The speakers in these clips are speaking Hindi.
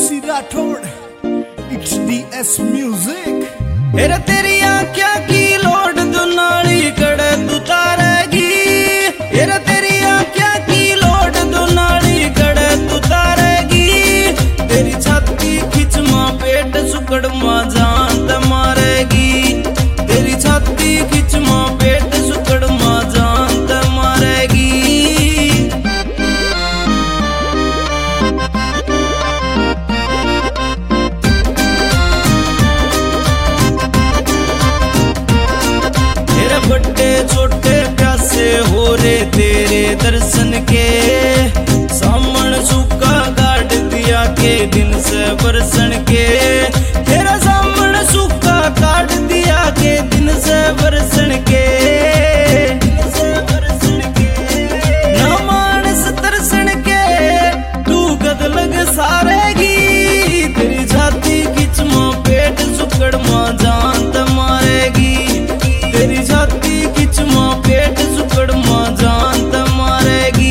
MC Rathod, it's DS Music। तेरा तेरी आँखियाँ की लोड जो नाली कड़े तू तारेगी। तेरा तेरी आँखियाँ की लोड जो नाली कड़े तू तारेगी। तेरी छाती खिंच माँ पेट सुकड़ माँ जान ते मारेगी। तेरी छाती खिंच माँ पेट सुकड़ माँ जान ते मारेगी। बड़े छोटे प्यासे हो रे तेरे दर्शन के। सामन सूखा काट दिया के दिन से बरसन के। तेरा सामन सूखा काट दिया के दिन से बरसन के। ना मानस दर्शन के तू गद लग सारेगी। तेरी छाती खिंच माँ पेट सुकड़ माँ जान ते मारेगी। तेरी छाती खिंच माँ पेट सुकड़ माँ जान ते मारेगी।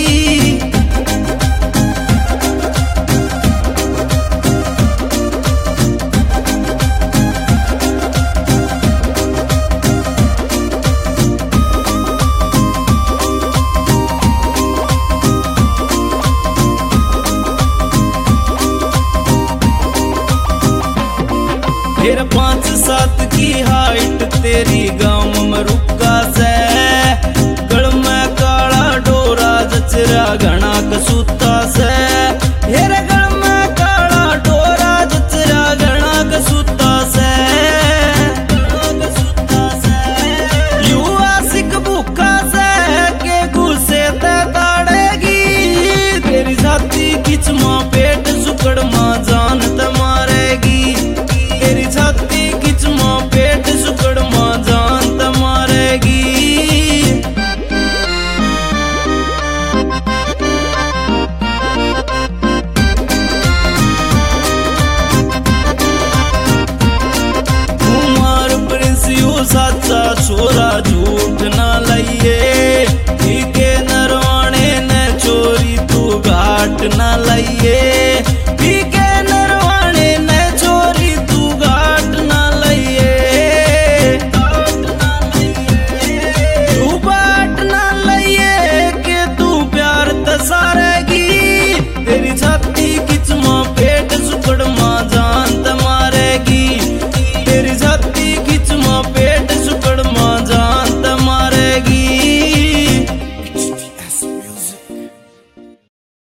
तेरा 5-7 की हाइट तेरी गाँव में रुका से। गल में काला डोरा जचरा घना कसूता से। तेरे गल में काला डोरा जचरा घना कसूता से। यू आशिक भूखा से के गुस्से ते ताड़ेगी। तेरी छाती खिंच माँ पेट सुकड़ माँ जान ते मारेगी। तेरी छाती खिंच माँ पेट सुकड़ माँ जान ते मारेगी। कुमार प्रिंस यू साचा छोरा झूठ ना लाइए। ठीक नरवाणे ने चोरी तू घाट ना लाइए।